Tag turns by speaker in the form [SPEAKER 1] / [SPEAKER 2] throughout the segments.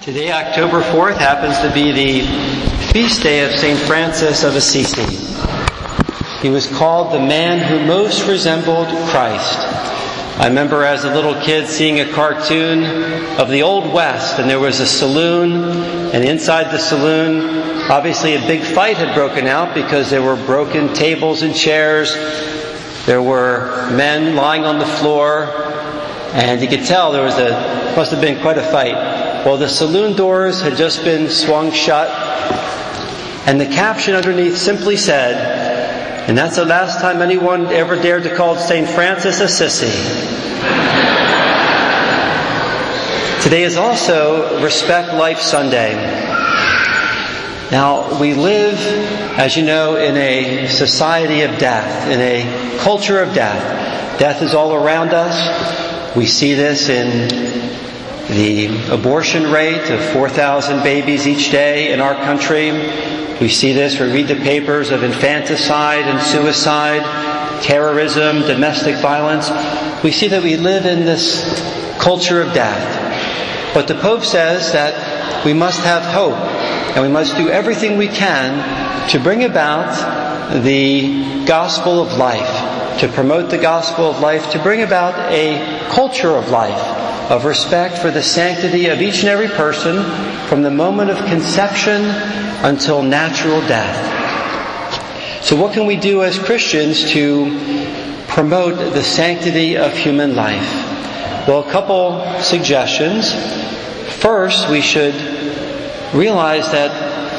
[SPEAKER 1] Today, October 4th, happens to be the feast day of St. Francis of Assisi. He was called the man who most resembled Christ. I remember as a little kid seeing a cartoon of the Old West, and there was a saloon, and inside the saloon, obviously a big fight had broken out because there were broken tables and chairs. There were men lying on the floor, and you could tell must have been quite a fight. Well, the saloon doors had just been swung shut, and the caption underneath simply said, "And that's the last time anyone ever dared to call St. Francis Assisi." Today is also Respect Life Sunday. Now, we live, as you know, in a society of death, in a culture of death. Death is all around us. We see this in the abortion rate of 4,000 babies each day in our country. We see this, we read the papers of infanticide and suicide, terrorism, domestic violence. We see that we live in this culture of death. But the Pope says that we must have hope, and we must do everything we can to bring about the gospel of life, to promote the gospel of life, to bring about a culture of life, of respect for the sanctity of each and every person from the moment of conception until natural death. So what can we do as Christians to promote the sanctity of human life? Well, a couple suggestions. First, we should realize that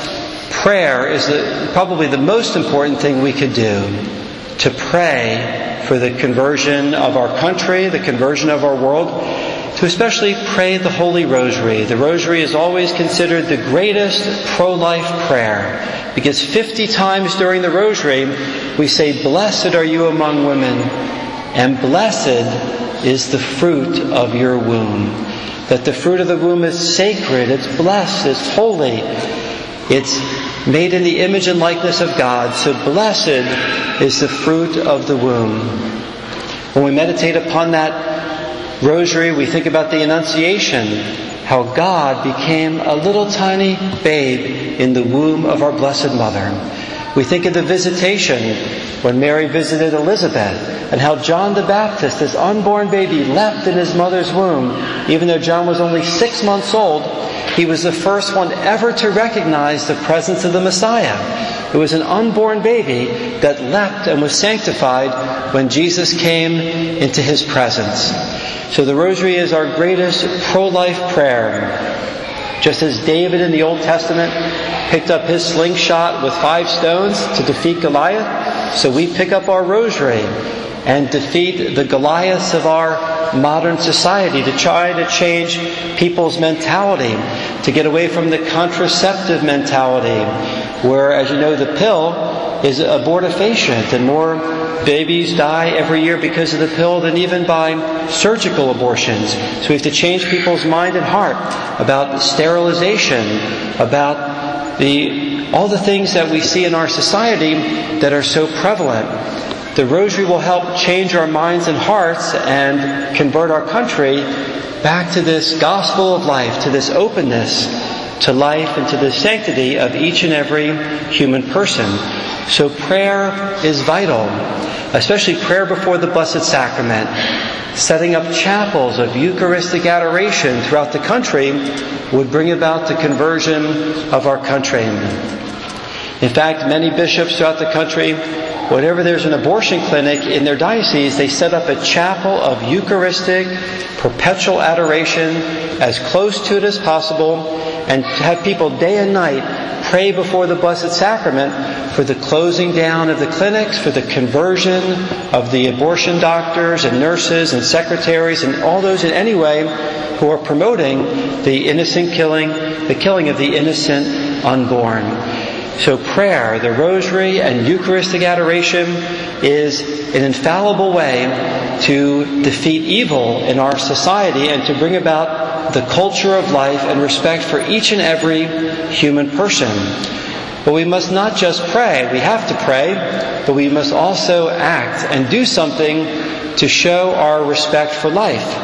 [SPEAKER 1] prayer is probably the most important thing we could do, to pray for the conversion of our country, the conversion of our world, to especially pray the Holy Rosary. The Rosary is always considered the greatest pro-life prayer, because 50 times during the Rosary we say, "Blessed are you among women, and blessed is the fruit of your womb." That the fruit of the womb is sacred, it's blessed, it's holy, it's made in the image and likeness of God. So blessed is the fruit of the womb. When we meditate upon that Rosary, we think about the Annunciation, how God became a little tiny babe in the womb of our Blessed Mother. We think of the Visitation, when Mary visited Elizabeth, and how John the Baptist, this unborn baby, leapt in his mother's womb. Even though John was only 6 months old, he was the first one ever to recognize the presence of the Messiah. It was an unborn baby that leapt and was sanctified when Jesus came into his presence. So the Rosary is our greatest pro-life prayer. Just as David in the Old Testament picked up his slingshot with 5 stones to defeat Goliath, so we pick up our Rosary and defeat the Goliaths of our modern society, to try to change people's mentality, to get away from the contraceptive mentality, where, as you know, the pill is abortifacient, and more babies die every year because of the pill than even by surgical abortions. So we have to change people's mind and heart about sterilization, about all the things that we see in our society that are so prevalent. The Rosary will help change our minds and hearts and convert our country back to this gospel of life, to this openness to life and to the sanctity of each and every human person. So prayer is vital, especially prayer before the Blessed Sacrament. Setting up chapels of Eucharistic adoration throughout the country would bring about the conversion of our country. In fact, many bishops throughout the country, whenever there's an abortion clinic in their diocese, they set up a chapel of Eucharistic perpetual adoration as close to it as possible, and have people day and night pray before the Blessed Sacrament for the closing down of the clinics, for the conversion of the abortion doctors and nurses and secretaries and all those in any way who are promoting the killing of the innocent unborn. So prayer, the Rosary, and Eucharistic adoration is an infallible way to defeat evil in our society and to bring about the culture of life and respect for each and every human person. But we must not just pray. We have to pray, but we must also act and do something to show our respect for life.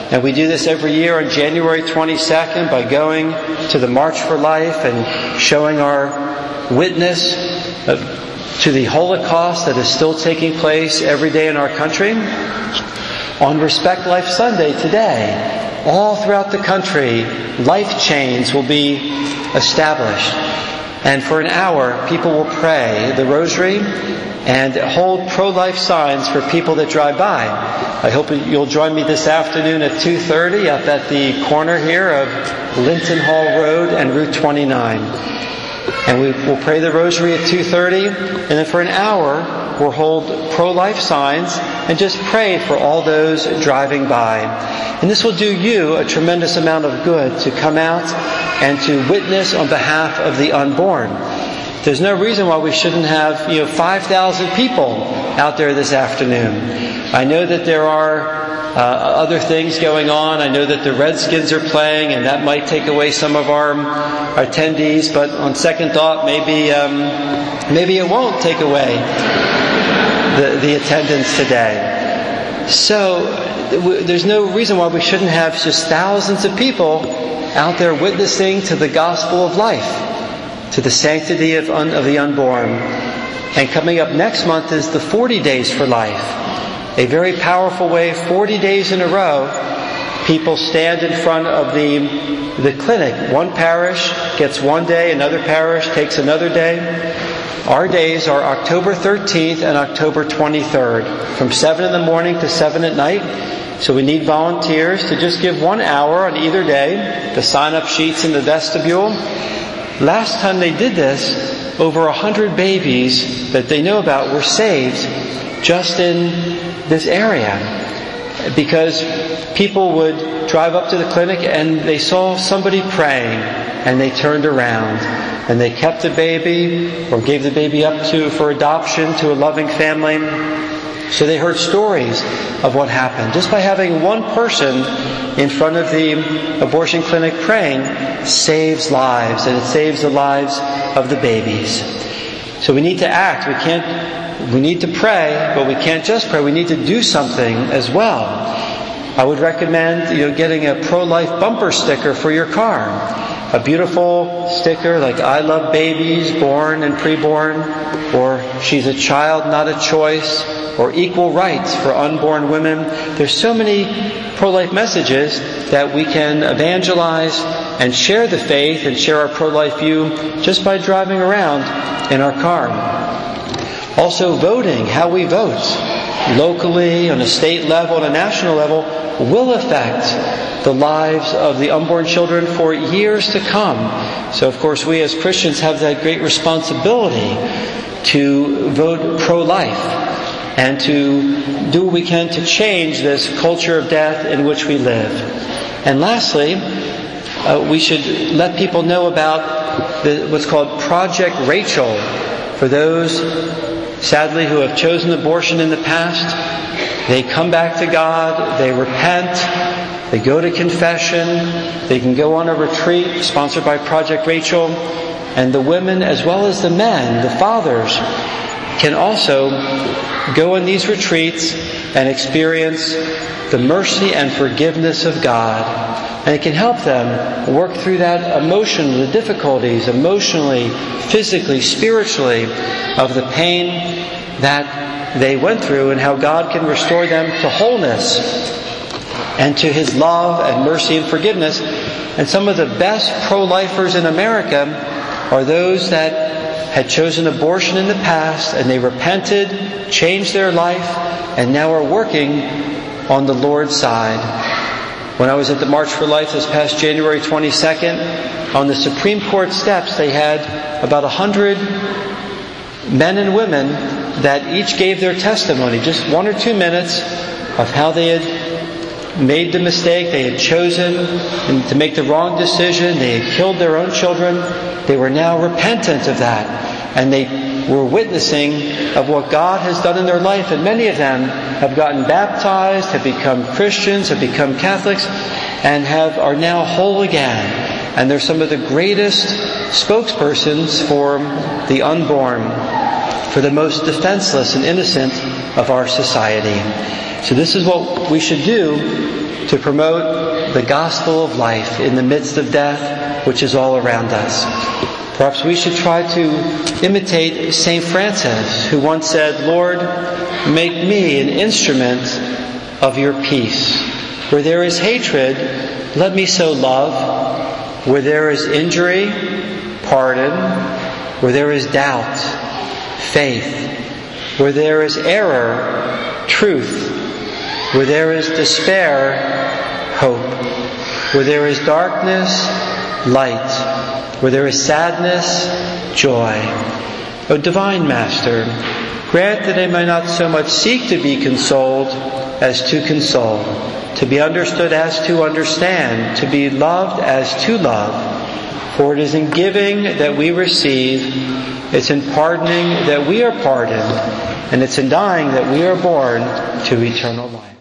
[SPEAKER 1] And we do this every year on January 22nd by going to the March for Life and showing our witness to the Holocaust that is still taking place every day in our country. On Respect Life Sunday today, all throughout the country, life chains will be established. And for an hour, people will pray the rosary and hold pro-life signs for people that drive by. I hope you'll join me this afternoon at 2:30 up at the corner here of Linton Hall Road and Route 29. And we will pray the rosary at 2:30, and then for an hour we'll hold pro-life signs and just pray for all those driving by. And this will do you a tremendous amount of good to come out and to witness on behalf of the unborn. There's no reason why we shouldn't have 5,000 people out there this afternoon. I know that there are other things going on. I know that the Redskins are playing, and that might take away some of our attendees. But on second thought, maybe it won't take away the attendance today. So there's no reason why we shouldn't have just thousands of people out there witnessing to the gospel of life, to the sanctity of the unborn. And coming up next month is the 40 Days for Life. A very powerful way, 40 days in a row, people stand in front of the clinic. One parish gets one day, another parish takes another day. Our days are October 13th and October 23rd, from 7 in the morning to 7 at night. So we need volunteers to just give 1 hour on either day. The sign-up sheets in the vestibule. Last time they did this, over 100 babies that they know about were saved just in this area, because people would drive up to the clinic and they saw somebody praying and they turned around and they kept the baby or gave the baby up for adoption to a loving family. So they heard stories of what happened. Just by having one person in front of the abortion clinic praying saves lives, and it saves the lives of the babies. So we need to act. We need to pray, but we can't just pray. We need to do something as well. I would recommend getting a pro-life bumper sticker for your car. A beautiful sticker like "I love babies, born and preborn," or "She's a child, not a choice," or "Equal rights for unborn women." There's so many pro-life messages that we can evangelize and share the faith and share our pro-life view just by driving around in our car. Also, voting, how we vote, locally, on a state level, on a national level, will affect the lives of the unborn children for years to come. So, of course, we as Christians have that great responsibility to vote pro-life and to do what we can to change this culture of death in which we live. And lastly, we should let people know about what's called Project Rachel. For those, sadly, who have chosen abortion in the past, they come back to God, they repent, they go to confession, they can go on a retreat sponsored by Project Rachel, and the women as well as the men, the fathers, can also go on these retreats and experience the mercy and forgiveness of God. And it can help them work through that emotion, the difficulties, emotionally, physically, spiritually, of the pain that they went through, and how God can restore them to wholeness and to His love and mercy and forgiveness. And some of the best pro-lifers in America are those that had chosen abortion in the past, and they repented, changed their life, and now are working on the Lord's side. When I was at the March for Life this past January 22nd, on the Supreme Court steps, they had about 100 men and women that each gave their testimony, just 1 or 2 minutes, of how they had made the mistake, they had chosen to make the wrong decision, they had killed their own children. They were now repentant of that, and they were witnessing of what God has done in their life, and many of them have gotten baptized, have become Christians, have become Catholics, and are now whole again. And they're some of the greatest spokespersons for the unborn, for the most defenseless and innocent of our society. So this is what we should do to promote the gospel of life in the midst of death, which is all around us. Perhaps we should try to imitate St. Francis, who once said, "Lord, make me an instrument of your peace. Where there is hatred, let me sow love. Where there is injury, pardon. Where there is doubt, faith. Where there is error, truth. Where there is despair, hope. Where there is darkness, light. Where there is sadness, joy." O Divine Master, grant that I may not so much seek to be consoled as to console, to be understood as to understand, to be loved as to love. For it is in giving that we receive, it's in pardoning that we are pardoned, and it's in dying that we are born to eternal life.